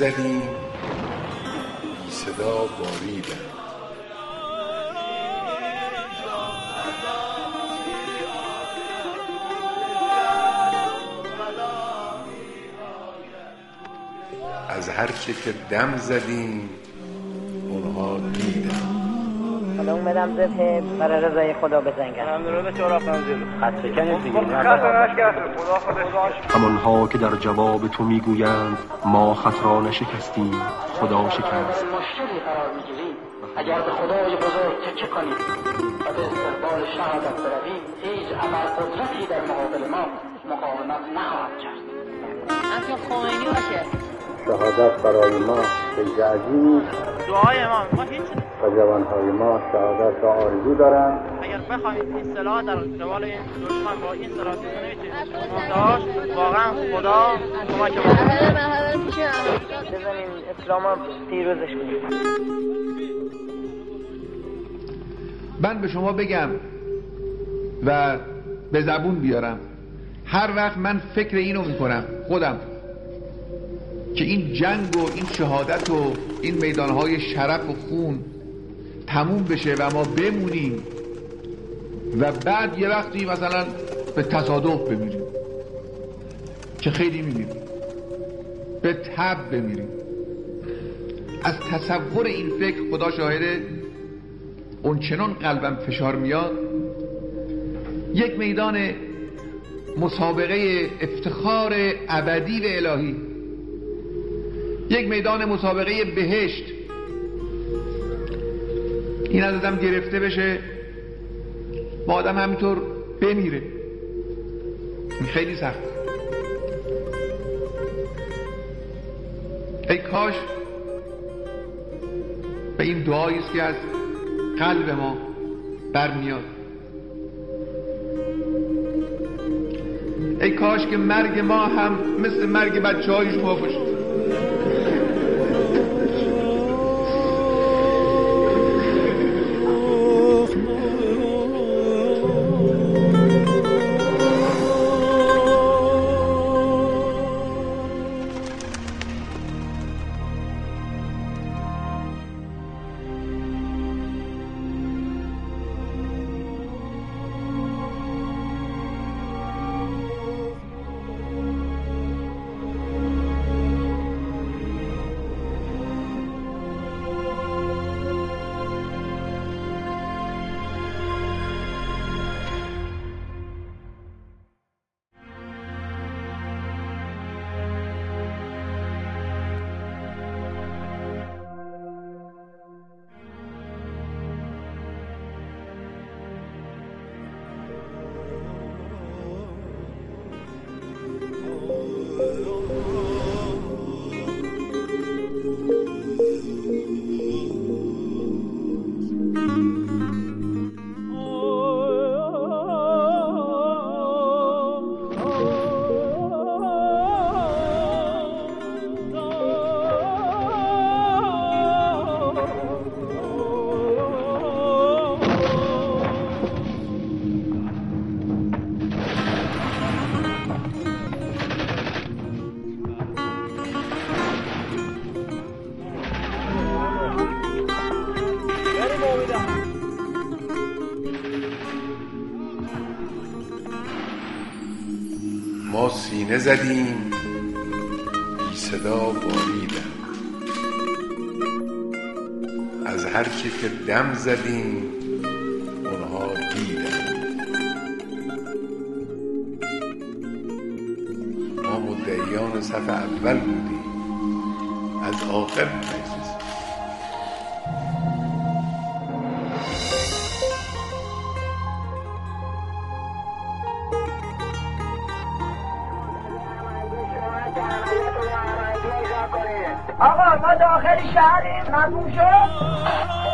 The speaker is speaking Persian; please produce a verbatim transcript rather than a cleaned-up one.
زدیم بی صدا باریدم. از هر چه که دم زدیم اونها دیدن. حالا اومدم زبه برای رضای خدا بزنگن. ممنون به چهار منزل. خط بکنید دیگه. خدا خودش. همانها که در جواب تو میگویند ما خط را نشکستیم، خدا شکست. مشکلی قرار میگیریم اگر به خدای بزرگ تکیه کنید و به استقبال شهادت برویم، هیچ عمل قدرتی در مقابل ما مقاومت نخواهد کرد. همچون خمینی باشه. شهادت برای ما فیض عظیمی دعای ما ما هیچ و جوانهای ما شهادت را آرزو دارند. اگر بخواید این سلاح در قبال این دشمن با این سلاح نمیتونید منتهاش واقعا خدا کمک ما بزنین اسلام ها پیروزش کنید. من به شما بگم و به زبون بیارم، هر وقت من فکر اینو میکنم خودم که این جنگ و این شهادت و این میدانهای شرف و خون تموم بشه و ما بمونیم و بعد یه وقتی مثلا به تصادف بمیریم که خیلی میمیریم، به تب بمیریم، از تصور این فکر خدا شاهده اون چنان قلبم فشار میاد. یک میدان مسابقه افتخار ابدی و الهی، یک میدان مسابقه بهشت، این از آدم گرفته بشه با آدم همینطور بمیره، این خیلی سخت. ای کاش به این دعایی است که از قلب ما برمیاد، ای کاش که مرگ ما هم مثل مرگ بچه های شما باشه. ما سینه زدیم بی صدا باریدم. از هر چه که دم زدیم اونها دیدن. ما مدعیان صف اول بودیم، از آخر نشستیم. آقا ما داخل شهریم، مفهوم شد؟